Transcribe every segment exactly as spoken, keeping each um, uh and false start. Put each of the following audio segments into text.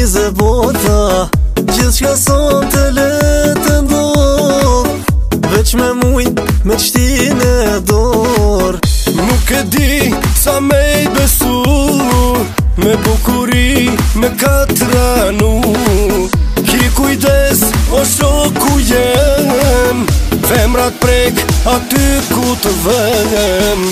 zë bota, gjithë shka son të letë ndodh, veç me mujt me qti në dor. Nuk e di sa me i besu, me bukuri me katranu. Ki kujdes o shoku jem, femrat prek aty ku të vëm.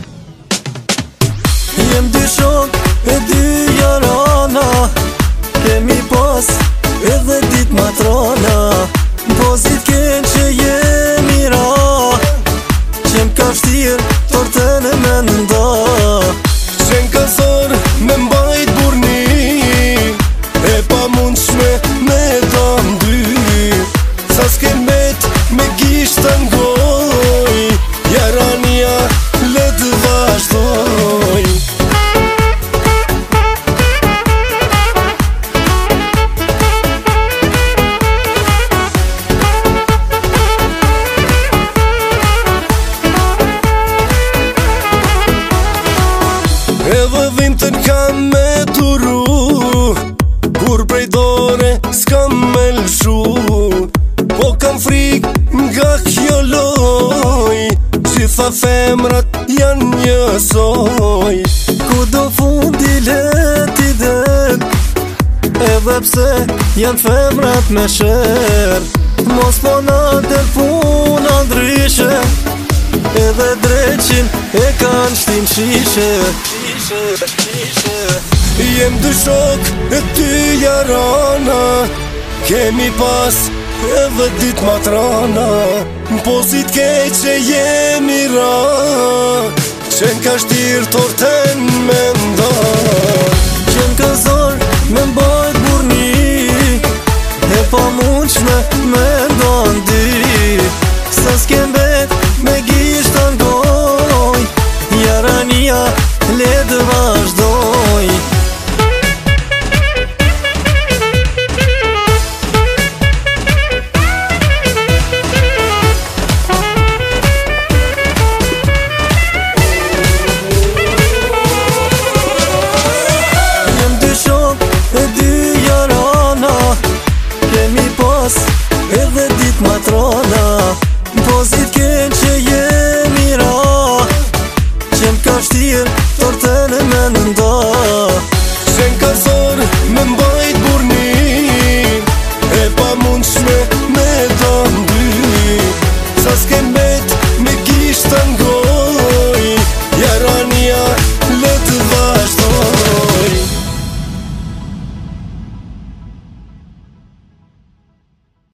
Jem dy shok e dy jarana, kemi pas edhe dit matrona. Pozit ken që jemi ra, që m'ka shtir torten e me nda. Që n'ka zor me mbajt burni, e pa mund shme me dam dy. Sa s'ken met me gisht të ngoj, jarania le të vazhdoj. Edhe dhimtën kam me turu, kur prej dore s'kam me lëshu. Po kam frik nga kjo loj, gjitha femrat janë njësoj. Ku do fundi leti den, edhe pse janë femrat me sher. Mos po na del puna ndryshe, edhe dreqin e kanë shtin shishe. Jem dy shok e ty jarana, kemi pas edhe dit matrana. Pozit ke që jemi ra, që n'ka shtir torten me nda. Që n'ka zor me mbajt burni, e pa mundshme